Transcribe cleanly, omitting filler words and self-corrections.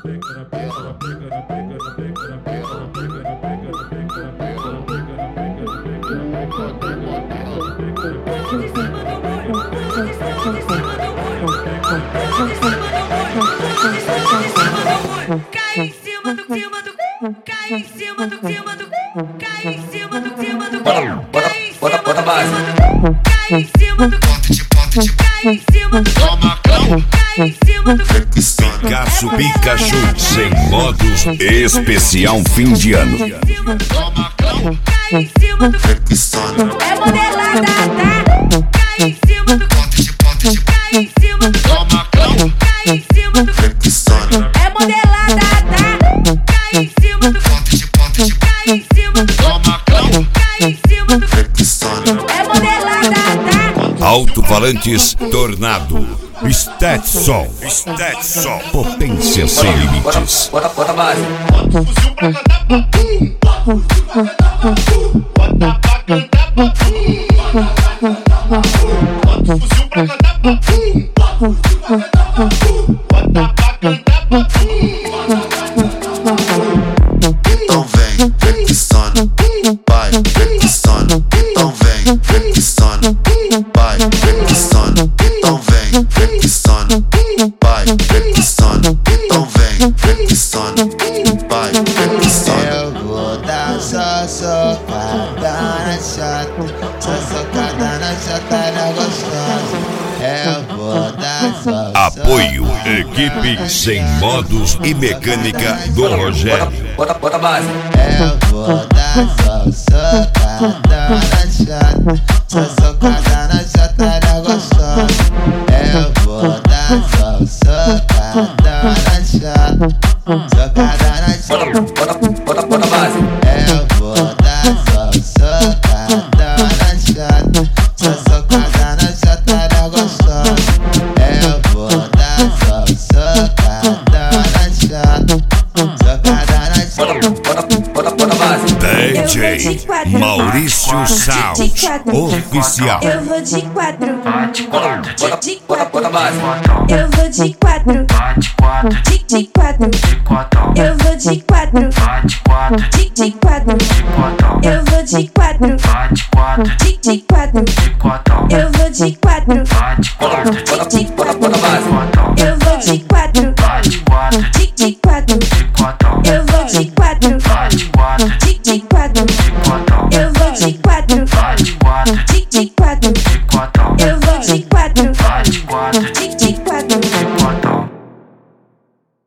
Cai em cima do cima do, cai em cima do cima do, cai em cima do cima do, cai em cima do cai em cima do, cai em cima do, cai em cima do. Picasso Pikachu sem modos especial fim de ano. Cai em cima do, é modelada, tá? Cai em cima do, cai em cima do, cai em cima do, é modelada, tá? Cai em cima do, cai em cima do, cai em cima do, é modelada, tá? Alto-falantes Tornado. Stetson. Potência sem limites. Bota base. Fuzil pra cantar pra pum. Bota pra cantar pra pum. Fuzil pra cantar pra pum. Bota pra cantar pra pum. Então vem que sono, vai, vem que sono. Então vem que sono, vai, vem que sono. Então vem que sono, vai, vem que sono. Então vem que sono, vai, vem que sono. Eu vou dar só socada na chata, só socada na chata na gostosa. Eu vou dar só Apoio Equipe Sem Modos e Mecânica do Rogério. Bota base. Eu vou dar só socada na chata, só socada na chata na gostosa. Eu vou dar só socada na chata, socada na chata. Bota base. Eu vou dar só socada na chata, só socada na chata na gostosa. Eu vou dar só socada na chata, socada na chata. Bota base. DJ Maurício Sound Oficial. Eu vou de quatro, Bota base. eu vou de quatro, de quatro, eu vou de quatro, de quatro, eu vou de quatro, de quatro, eu vou de quatro, Bota base. eu vou de quatro.